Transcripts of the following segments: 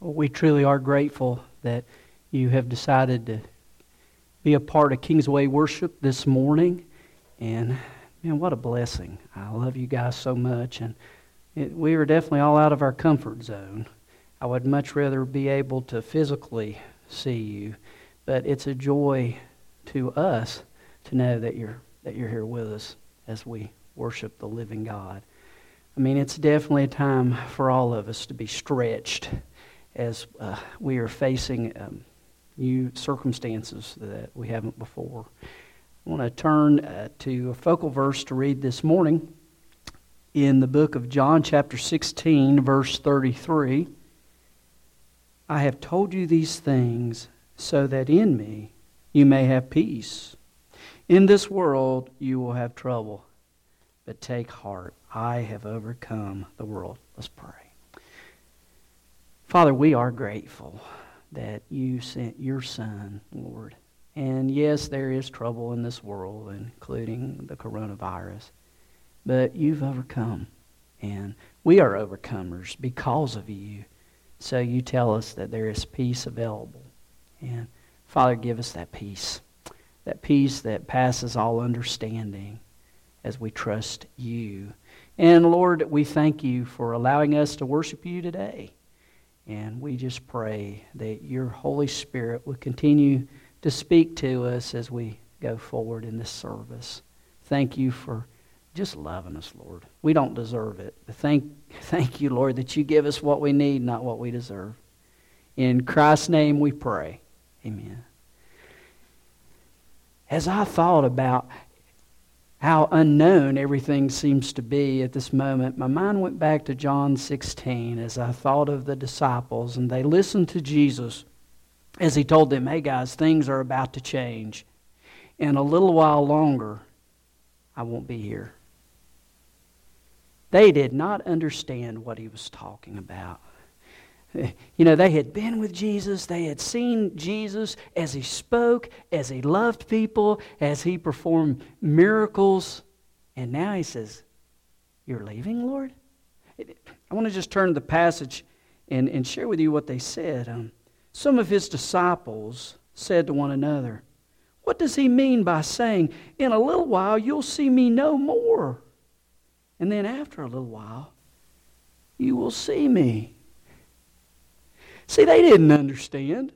Well, we truly are grateful that you have decided to be a part of Kingsway Worship this morning. And, man, what a blessing. I love you guys so much. And we are definitely all out of our comfort zone. I would much rather be able to physically see you. But it's a joy to us to know that you're here with us as we worship the living God. I mean, it's definitely a time for all of us to be stretched as we are facing new circumstances that we haven't before. I want to turn to a focal verse to read this morning in the book of John, chapter 16, verse 33. I have told you these things so that in me you may have peace. In this world you will have trouble, but take heart. I have overcome the world. Let's pray. Father, we are grateful that you sent your Son, Lord. And yes, there is trouble in this world, including the coronavirus. But you've overcome. And we are overcomers because of you. So you tell us that there is peace available. And Father, give us that peace that passes all understanding as we trust you. And Lord, we thank you for allowing us to worship you today. And we just pray that your Holy Spirit will continue to speak to us as we go forward in this service. Thank you for just loving us, Lord. We don't deserve it. But thank you, Lord, that you give us what we need, not what we deserve. In Christ's name we pray. Amen. As I thought about how unknown everything seems to be at this moment, my mind went back to John 16 as I thought of the disciples, and they listened to Jesus as he told them, hey guys, things are about to change. In a little while longer, I won't be here. They did not understand what he was talking about. You know, they had been with Jesus. They had seen Jesus as he spoke, as he loved people, as he performed miracles. And now he says, you're leaving, Lord? I want to just turn to the passage and share with you what they said. Some of his disciples said to one another, what does he mean by saying, in a little while you'll see me no more? And then after a little while, you will see me. See, they didn't understand.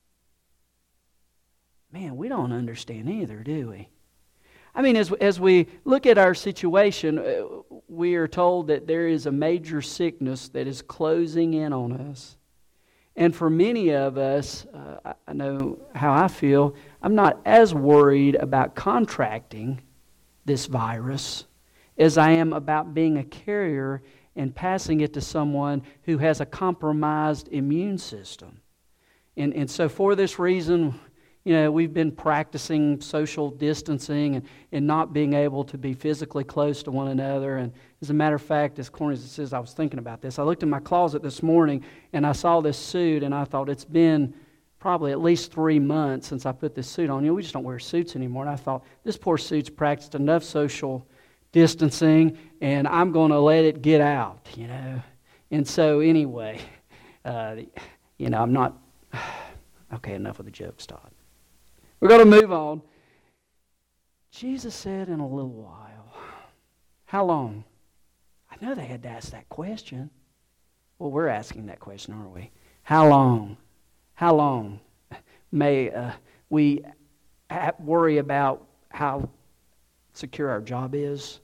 Man, we don't understand either, do we? I mean, as we look at our situation, we are told that there is a major sickness that is closing in on us. And for many of us, I know how I feel, I'm not as worried about contracting this virus as I am about being a carrier and passing it to someone who has a compromised immune system. And so for this reason, you know, we've been practicing social distancing and not being able to be physically close to one another. And as a matter of fact, as corny as it is, I was thinking about this. I looked in my closet this morning and I saw this suit and I thought it's been probably at least 3 months since I put this suit on. You know, we just don't wear suits anymore. And I thought, this poor suit's practiced enough social distancing, and I'm going to let it get out, you know. And so anyway, you know, I'm not... Okay, enough of the jokes, Todd. We're going to move on. Jesus said, in a little while. How long? I know they had to ask that question. Well, we're asking that question, aren't we? How long? How long may we worry about how secure our job is?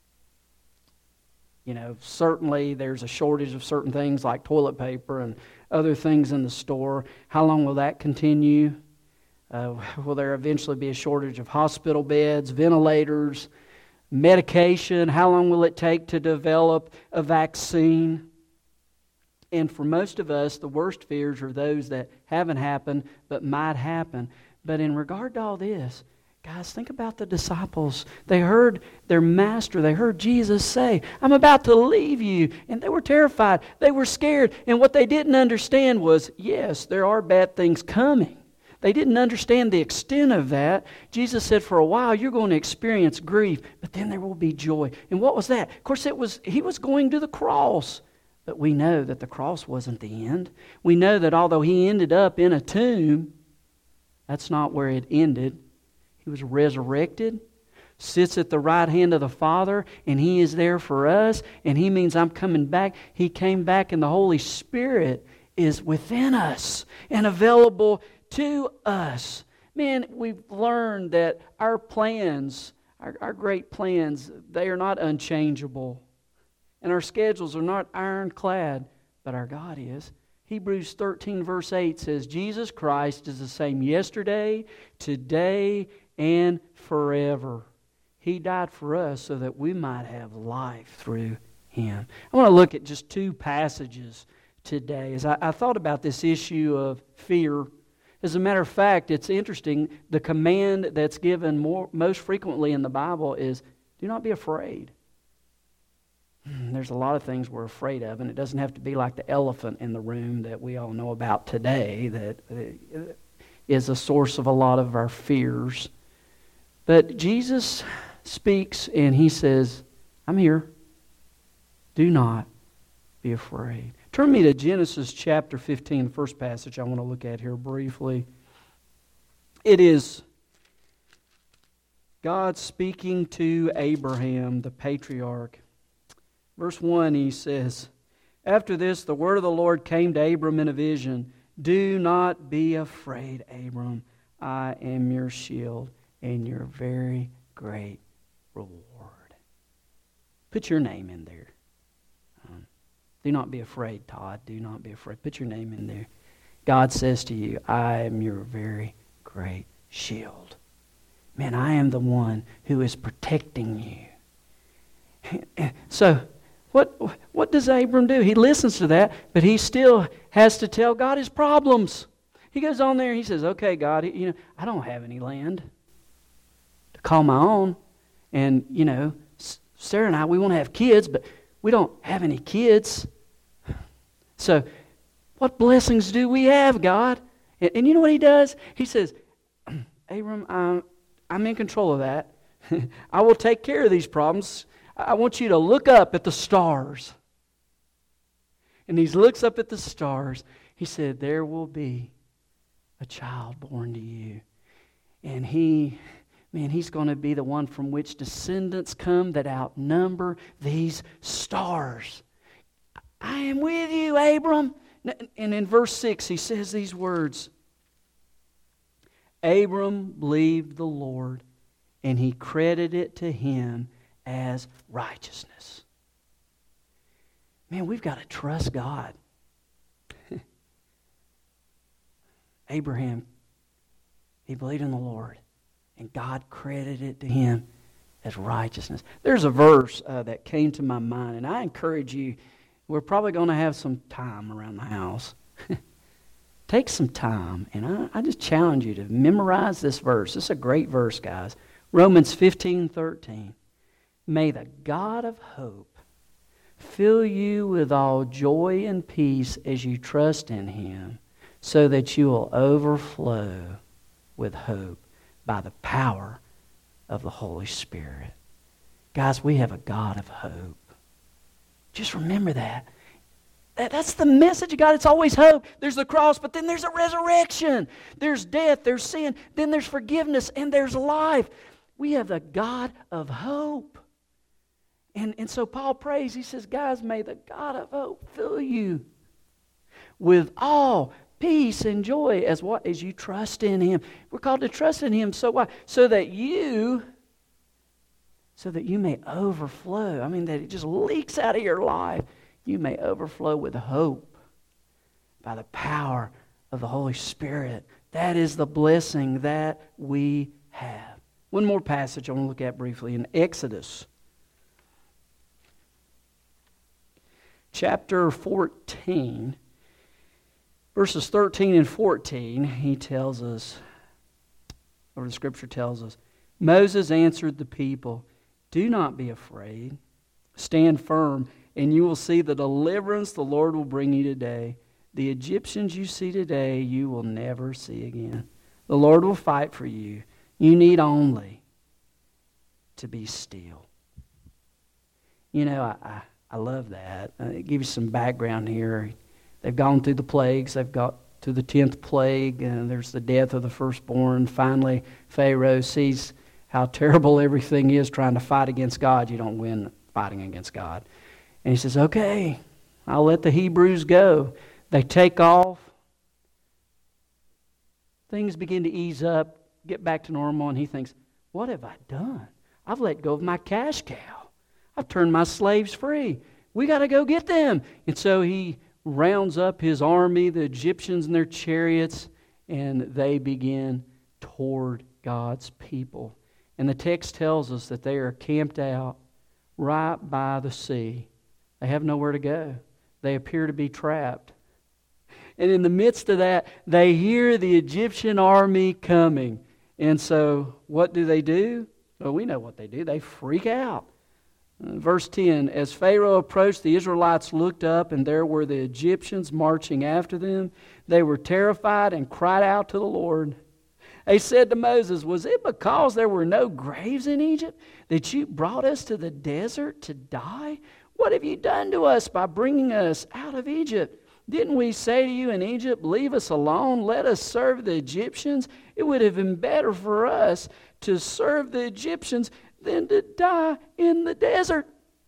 You know, certainly there's a shortage of certain things like toilet paper and other things in the store. How long will that continue? Will there eventually be a shortage of hospital beds, ventilators, medication? How long will it take to develop a vaccine? And for most of us, the worst fears are those that haven't happened but might happen. But in regard to all this, guys, think about the disciples. They heard their master, they heard Jesus say, I'm about to leave you. And they were terrified. They were scared. And what they didn't understand was, yes, there are bad things coming. They didn't understand the extent of that. Jesus said, for a while, you're going to experience grief, but then there will be joy. And what was that? Of course, he was going to the cross. But we know that the cross wasn't the end. We know that although He ended up in a tomb, that's not where it ended. He was resurrected, sits at the right hand of the Father, and He is there for us, and He means I'm coming back. He came back, and the Holy Spirit is within us and available to us. Man, we've learned that our plans, our great plans, they are not unchangeable. And our schedules are not ironclad, but our God is. Hebrews 13 verse 8 says, Jesus Christ is the same yesterday, today, and forever. He died for us so that we might have life through Him. I want to look at just two passages today. As I thought about this issue of fear, as a matter of fact, it's interesting, the command that's given most frequently in the Bible is, do not be afraid. There's a lot of things we're afraid of, and it doesn't have to be like the elephant in the room that we all know about today that is a source of a lot of our fears. But Jesus speaks and He says, I'm here. Do not be afraid. Turn me to Genesis chapter 15, the first passage I want to look at here briefly. It is God speaking to Abraham, the patriarch. Verse 1, He says, after this, the word of the Lord came to Abram in a vision. Do not be afraid, Abram. I am your shield and your very great reward. Put your name in there. Do not be afraid, Todd. Do not be afraid. Put your name in there. God says to you, I am your very great shield. Man, I am the one who is protecting you. So, what does Abram do? He listens to that, but he still has to tell God his problems. He goes on there and he says, okay, God, I don't have any land to call my own. And, Sarah and I, we want to have kids, but we don't have any kids. So, what blessings do we have, God? And you know what He does? He says, Abram, I'm in control of that. I will take care of these problems. I want you to look up at the stars. And He looks up at the stars. He said, there will be a child born to you. And He's going to be the one from which descendants come that outnumber these stars. I am with you, Abram. And in verse 6, He says these words. Abram believed the Lord, and He credited it to him as righteousness. Man, we've got to trust God. Abraham, he believed in the Lord, and God credited it to him as righteousness. There's a verse that came to my mind, and I encourage you, we're probably going to have some time around the house. Take some time, and I just challenge you to memorize this verse. This is a great verse, guys. Romans 15:13. May the God of hope fill you with all joy and peace as you trust in Him, so that you will overflow with hope by the power of the Holy Spirit. Guys, we have a God of hope. Just remember that. That's the message of God. It's always hope. There's the cross, but then there's a resurrection. There's death, there's sin, then there's forgiveness, and there's life. We have the God of hope. And so Paul prays, he says, guys, may the God of hope fill you with all peace and joy as you trust in Him. We're called to trust in Him. So why? So that you may overflow. I mean, that it just leaks out of your life. You may overflow with hope by the power of the Holy Spirit. That is the blessing that we have. One more passage I want to look at briefly in Exodus. Chapter 14, verses 13 and 14, he tells us, or the Scripture tells us, Moses answered the people, do not be afraid. Stand firm, and you will see the deliverance the Lord will bring you today. The Egyptians you see today, you will never see again. The Lord will fight for you. You need only to be still. I love that. Give you some background here. They've gone through the plagues. They've got to the 10th plague, and there's the death of the firstborn. Finally, Pharaoh sees how terrible everything is trying to fight against God. You don't win fighting against God. And he says, okay, I'll let the Hebrews go. They take off. Things begin to ease up, get back to normal, and he thinks, what have I done? I've let go of my cash cow. I've turned my slaves free. We got to go get them. And so he rounds up his army, the Egyptians and their chariots, and they begin toward God's people. And the text tells us that they are camped out right by the sea. They have nowhere to go. They appear to be trapped. And in the midst of that, they hear the Egyptian army coming. And so what do? Well, we know what they do. They freak out. Verse 10, as Pharaoh approached, the Israelites looked up, and there were the Egyptians marching after them. They were terrified and cried out to the Lord. They said to Moses, was it because there were no graves in Egypt that you brought us to the desert to die? What have you done to us by bringing us out of Egypt? Didn't we say to you in Egypt, leave us alone, let us serve the Egyptians? It would have been better for us to serve the Egyptians than to die in the desert.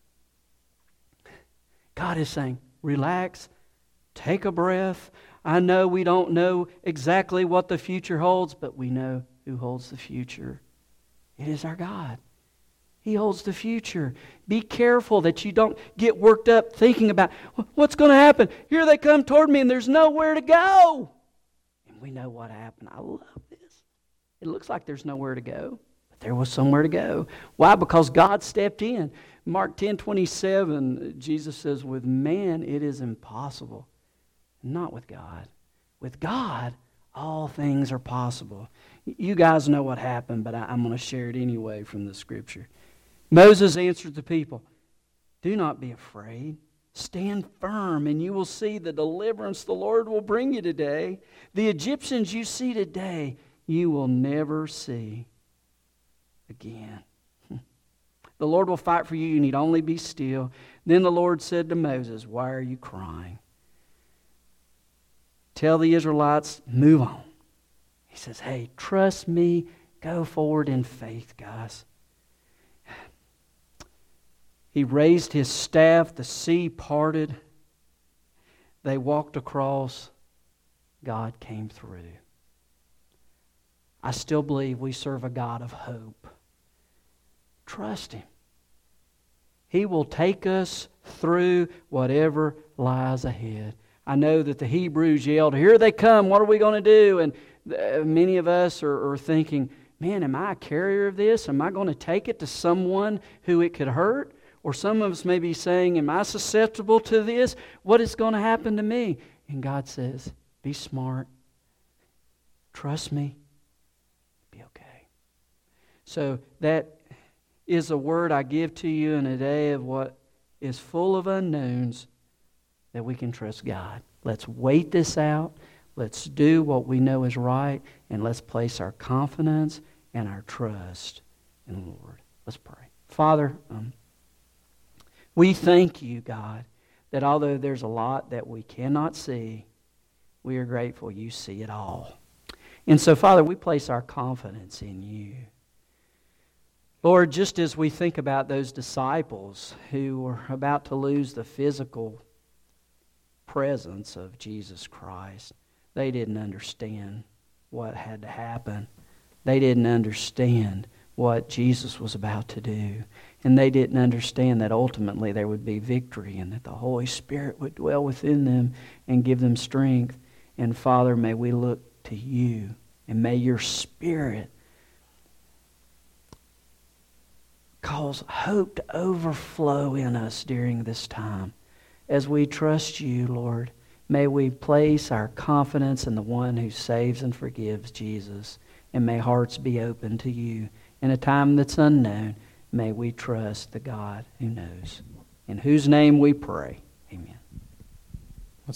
God is saying, relax, take a breath. I know we don't know exactly what the future holds, but we know who holds the future. It is our God. He holds the future. Be careful that you don't get worked up thinking about what's going to happen. Here they come toward me and there's nowhere to go. And we know what happened. I love this. It looks like there's nowhere to go, but there was somewhere to go. Why? Because God stepped in. Mark 10:27, Jesus says, with man it is impossible, not with God. With God, all things are possible. You guys know what happened, but I'm going to share it anyway from the Scripture. Moses answered the people, do not be afraid. Stand firm, and you will see the deliverance the Lord will bring you today. The Egyptians you see today, you will never see again. The Lord will fight for you. You need only be still. Then the Lord said to Moses, why are you crying? Tell the Israelites, move on. He says, hey, trust me. Go forward in faith, guys. He raised his staff. The sea parted. They walked across. God came through. I still believe we serve a God of hope. Trust Him. He will take us through whatever lies ahead. I know that the Hebrews yelled, here they come, what are we going to do? And many of us are thinking, man, am I a carrier of this? Am I going to take it to someone who it could hurt? Or some of us may be saying, am I susceptible to this? What is going to happen to me? And God says, be smart. Trust me. Be okay. So that is a word I give to you in a day of what is full of unknowns, that we can trust God. Let's wait this out. Let's do what we know is right, and let's place our confidence and our trust in the Lord. Let's pray. Father, we thank you, God, that although there's a lot that we cannot see, we are grateful you see it all. And so, Father, we place our confidence in you. Lord, just as we think about those disciples who were about to lose the physical presence of Jesus Christ, they didn't understand what had to happen. They didn't understand what Jesus was about to do. And they didn't understand that ultimately there would be victory and that the Holy Spirit would dwell within them and give them strength. And Father, may we look to you, and may your Spirit cause hope to overflow in us during this time. As we trust you, Lord, may we place our confidence in the one who saves and forgives, Jesus. And may hearts be open to you. In a time that's unknown, may we trust the God who knows. In whose name we pray. Amen.